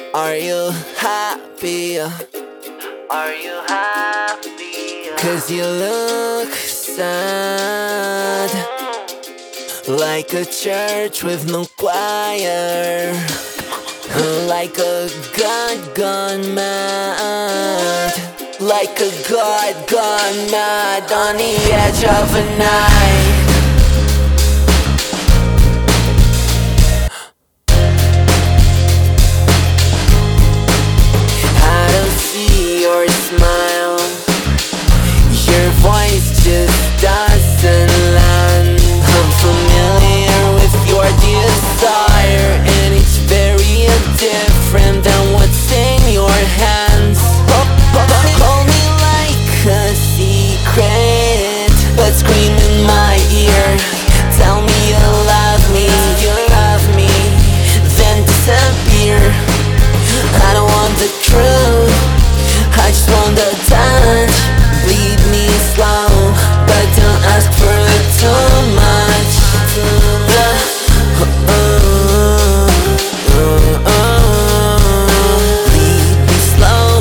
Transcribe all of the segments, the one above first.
Are you happy? Are you happy? 'Cause you look sad, like a church with no choir, like a god gone mad, like a god gone mad on the edge of a night. Smile, your voice just doesn't land. I'm familiar with your desire, and it's very different than what's in your hands. Hold me like a secret, but scream in my ear. Tell me you love me, then disappear. I don't want the truth, I just want the touch. Bleed me slow, but don't ask for too much. Bleed me slow.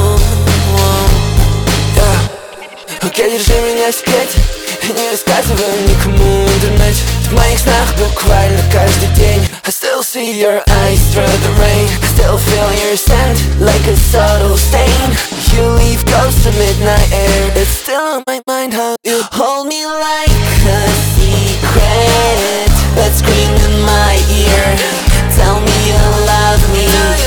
Держи меня секрет, не рассказывай никому интернет. В моих снах буквально каждый день. I still see your eyes through the rain. I still feel your scent like a subtle stain. You leave close to midnight air. It's still on my mind how you hold me like a secret, but scream in my ear. Tell me you love me,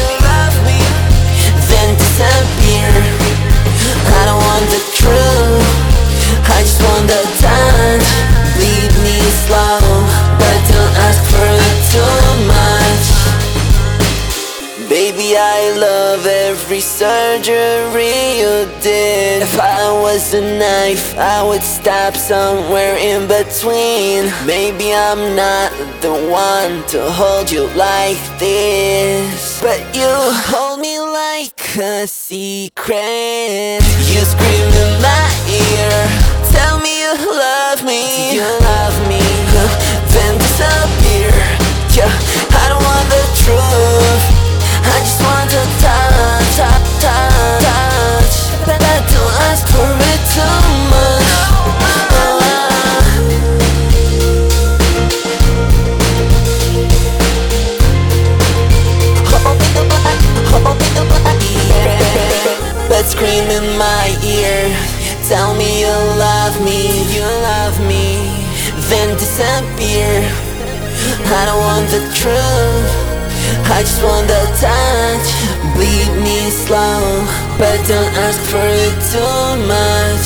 then disappear. I don't want the truth, I just want the touch. Bleed me slow, but don't ask for too much. Baby, I love every surgery you did. If I was a knife, I would stab somewhere in between. Maybe I'm not the one to hold you like this, but you hold me like a secret. You scream in my ear, tell me you love me, then disappear. Yeah, I don't want the truth, I just want to touch. But don't ask for it too much. But scream in my ear, tell me you love me, then disappear. I don't want the truth, I just want the touch. Bleed me slow, but don't ask for it too much.